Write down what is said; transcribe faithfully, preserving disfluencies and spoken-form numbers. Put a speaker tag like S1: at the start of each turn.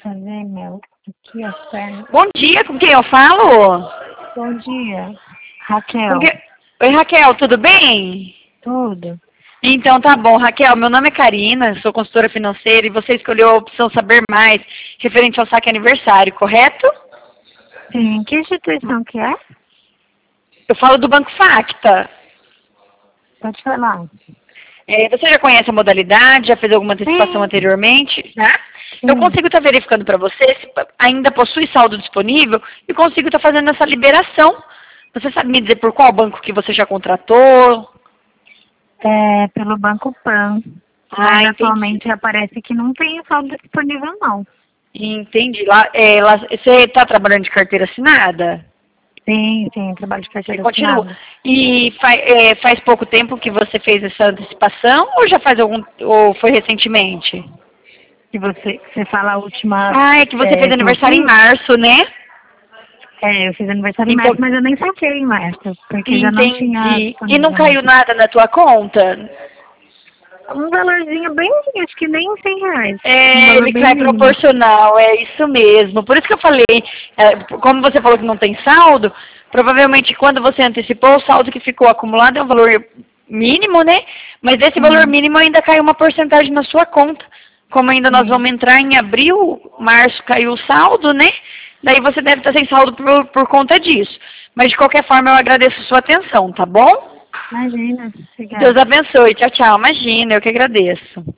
S1: fazer, meu? Aqui, ó, perna.
S2: Bom dia, com quem eu falo?
S1: Bom dia, Raquel.
S2: Que... Oi, Raquel, tudo bem?
S1: Tudo?
S2: Então tá bom, Raquel, meu nome é Karina, sou consultora financeira e você escolheu a opção Saber Mais, referente ao saque aniversário, correto?
S1: Sim, que instituição que é?
S2: Eu falo do Banco Facta.
S1: Pode falar.
S2: É, você já conhece a modalidade, já fez alguma antecipação
S1: Sim.
S2: anteriormente? Já?
S1: Sim.
S2: Eu consigo estar verificando para você se ainda possui saldo disponível e consigo estar fazendo essa liberação. Você sabe me dizer por qual banco que você já contratou?
S1: É pelo Banco Pan.
S2: Ah,
S1: Mas
S2: entendi.
S1: atualmente aparece que não tem saldo disponível, não.
S2: Entendi. Lá, é, lá, você está trabalhando de carteira assinada?
S1: Sim, sim, trabalho de
S2: Você
S1: carteira
S2: continua.
S1: assinada.
S2: E faz, é, faz pouco tempo que você fez essa antecipação ou já faz algum, ou foi recentemente?
S1: Se você, você fala a última
S2: Ah, é que você
S1: é,
S2: fez
S1: que eu
S2: aniversário em
S1: fiz,
S2: março, né?
S1: é, eu fiz aniversário em
S2: Então,
S1: março, mas eu nem saquei em março, porque já não tinha
S2: entendi. E não
S1: disponível mais.
S2: caiu nada na tua conta?
S1: Um valorzinho bem, acho que nem cem reais. Um
S2: É,
S1: valor
S2: ele
S1: bem
S2: cai
S1: mínimo.
S2: proporcional, é isso mesmo. Por isso que eu falei, é, como você falou que não tem saldo, provavelmente quando você antecipou, o saldo que ficou acumulado é um valor mínimo, né? Mas esse valor
S1: Uhum.
S2: mínimo ainda caiu uma porcentagem na sua conta. Como ainda nós
S1: Sim.
S2: vamos entrar em abril, março caiu o saldo, né? Daí você deve estar sem saldo por, por conta disso. Mas de qualquer forma eu agradeço a sua atenção, tá bom?
S1: Imagina,
S2: Deus
S1: obrigada.
S2: abençoe. Tchau, tchau. Imagina, eu que agradeço.